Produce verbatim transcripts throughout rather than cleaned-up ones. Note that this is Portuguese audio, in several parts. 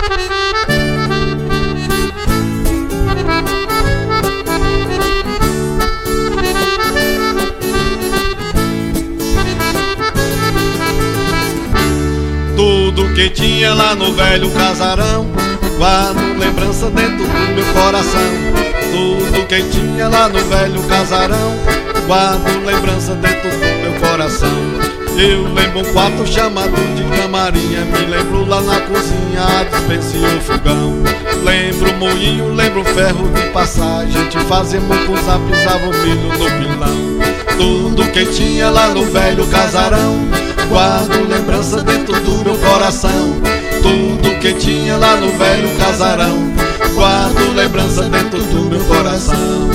Tudo que tinha lá no velho casarão, guardo lembrança dentro do meu coração. Tudo que tinha lá no velho casarão, guardo lembrança dentro do meu coração. Eu lembro um quarto chamado de camarinha, me lembro lá na cozinha a despensa e o fogão. Lembro o moinho, lembro o ferro de passar, a gente fazia mucuzá, pisava o milho no pilão. Tudo que tinha lá no velho casarão, guardo lembrança dentro do meu coração. Tudo que tinha lá no velho casarão, guardo lembrança dentro do meu coração.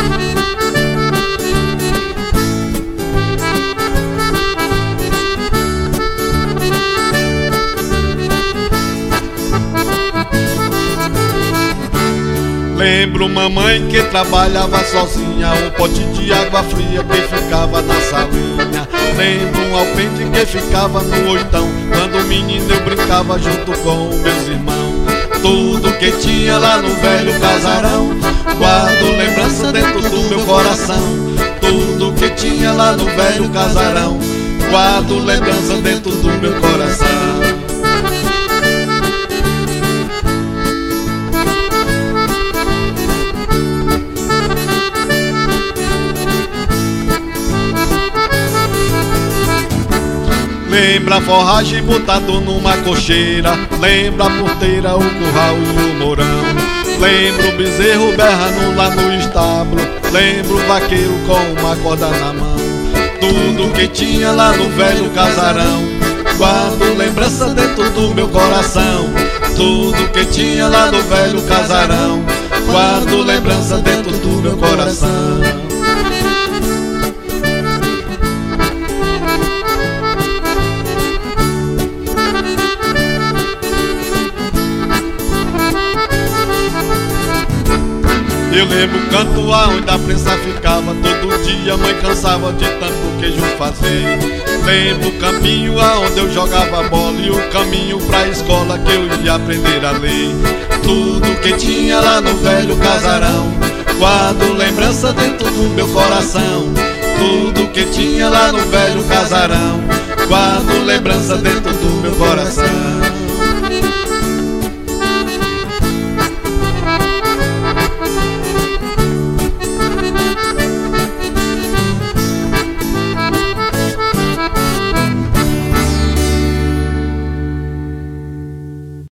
Lembro mamãe que trabalhava sozinha, um pote de água fria que ficava na salinha. Lembro um alpendre que ficava no oitão, quando menino eu brincava junto com meus irmãos. Tudo que tinha lá no velho casarão, guardo lembrança dentro do meu coração. Tudo que tinha lá no velho casarão, guardo lembrança dentro do meu coração. Lembra a forragem botado numa cocheira, lembra a porteira, o curral e o mourão. Lembro o bezerro berrando lá no estábulo, lembro o vaqueiro com uma corda na mão. Tudo que tinha lá no velho casarão, guardo lembrança dentro do meu coração. Tudo que tinha lá no velho casarão, guardo lembrança dentro do meu coração. Eu lembro o canto aonde a prensa ficava, todo dia a mãe cansava de tanto queijo fazer. Lembro o campinho aonde eu jogava bola e o caminho pra escola que eu ia aprender a ler. Tudo que tinha lá no velho casarão, guardo lembrança dentro do meu coração. Tudo que tinha lá no velho casarão, guardo lembrança dentro do meu coração.